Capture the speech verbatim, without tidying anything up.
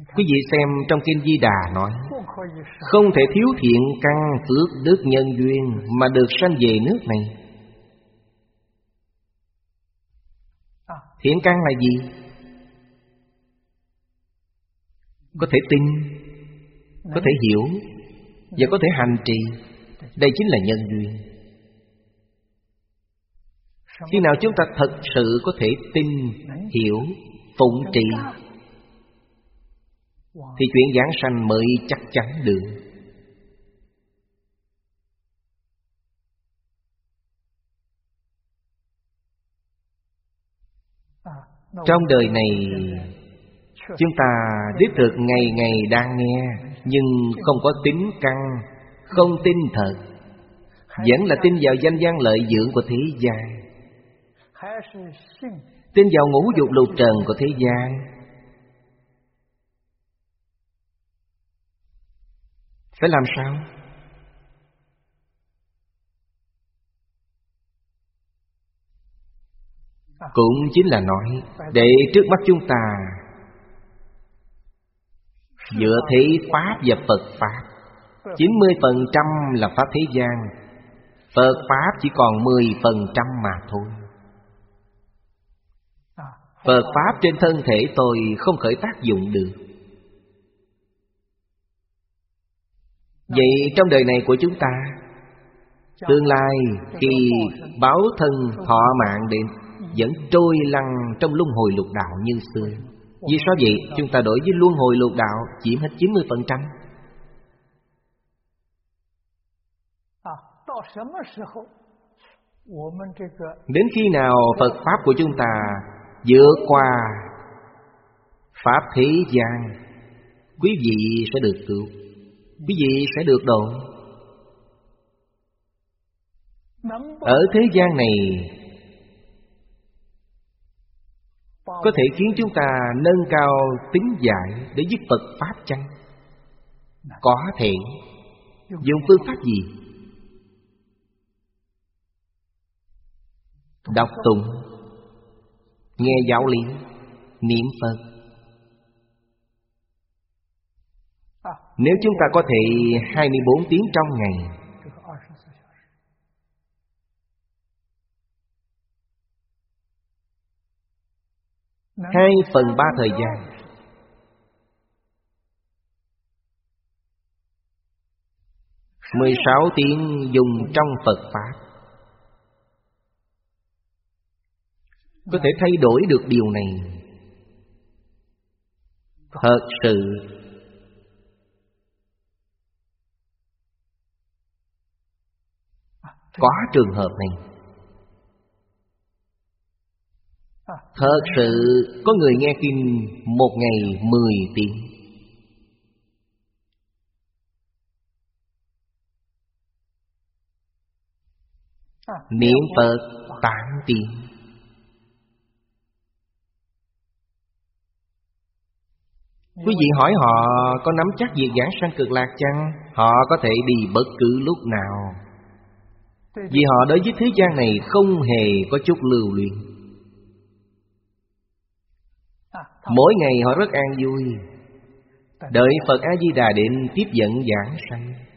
Quý vị xem trong Kinh Di Đà nói, không thể thiếu thiện căn phước đức nhân duyên mà được sanh về nước này. Thiện căn là gì? Có thể tin, có thể hiểu và có thể hành trì. Đây chính là nhân duyên. Khi nào chúng ta thật sự có thể tin, hiểu, phụng trì thì chuyện giảng sanh mới chắc chắn được. Trong đời này chúng ta đích thực ngày ngày đang nghe, nhưng không có tín căn, không tin thật, vẫn là tin vào danh văn lợi dưỡng của thế gian, tin vào ngũ dục lục trần của thế gian. Phải làm sao? Cũng chính là nói để trước mắt chúng ta dựa thế Pháp và Phật Pháp. chín mươi phần trăm là Pháp thế gian, Phật Pháp chỉ còn mười phần trăm mà thôi. Phật Pháp trên thân thể tôi không khởi tác dụng được. Vậy trong đời này của chúng ta, tương lai khi báo thân thọ mạng đến, vẫn trôi lăn trong luân hồi lục đạo như xưa. Vì sao vậy? Chúng ta đối với luân hồi lục đạo chiếm hết chín mươi phần trăm. Đến khi nào Phật Pháp của chúng ta vượt qua Pháp thế gian, quý vị sẽ được cứu, quý vị sẽ được độ. Ở thế gian này có thể khiến chúng ta nâng cao tính giải để giúp Phật Pháp chăng? Có thể. Dùng phương pháp gì? Đọc tụng, nghe giáo lý, niệm Phật. Nếu chúng ta có thể hai mươi bốn tiếng trong ngày, hai phần ba thời gian mười sáu tiếng dùng trong Phật Pháp, có thể thay đổi được điều này. Thật sự có trường hợp này. Thật sự có người nghe kinh một ngày mười tiếng, niệm Phật tám tiếng. Quý vị hỏi họ có nắm chắc việc giảng sanh cực lạc chăng? Họ có thể đi bất cứ lúc nào, vì họ đối với thế gian này không hề có chút lưu luyến. Mỗi ngày họ rất an vui, đợi Phật A Di Đà đến tiếp dẫn giảng sanh.